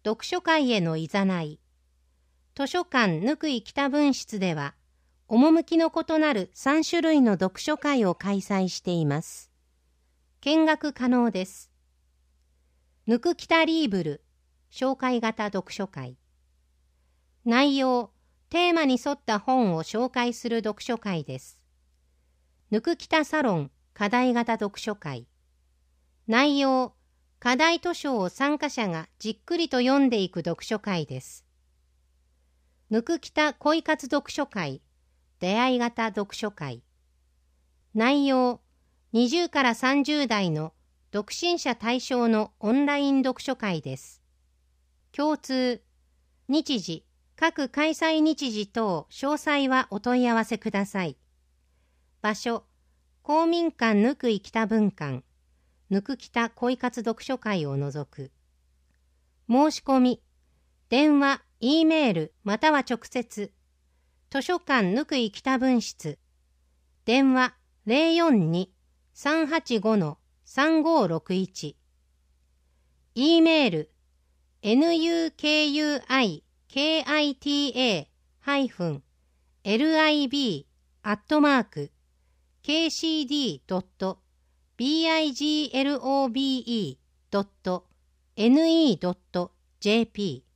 読書会へのいざない。図書館ぬくい北分室では、趣の異なる3種類の読書会を開催しています。見学可能です。ぬく北リーブル、紹介型読書会。内容、テーマに沿った本を紹介する読書会です。ぬく北サロン、課題型読書会。内容、課題図書を参加者がじっくりと読んでいく読書会です。ぬく北恋活読書会、出会い型読書会。内容、20から30代の独身者対象のオンライン読書会です。共通、日時、各開催日時等詳細はお問い合わせください。場所、公民館ぬくい北分館、ぬく北恋活読書会を除く。申し込み、電話、E メールまたは直接、図書館ぬくい北分室、電話 042-385-3561、E メール nukita-lib@kcd.biglobe.ne.jp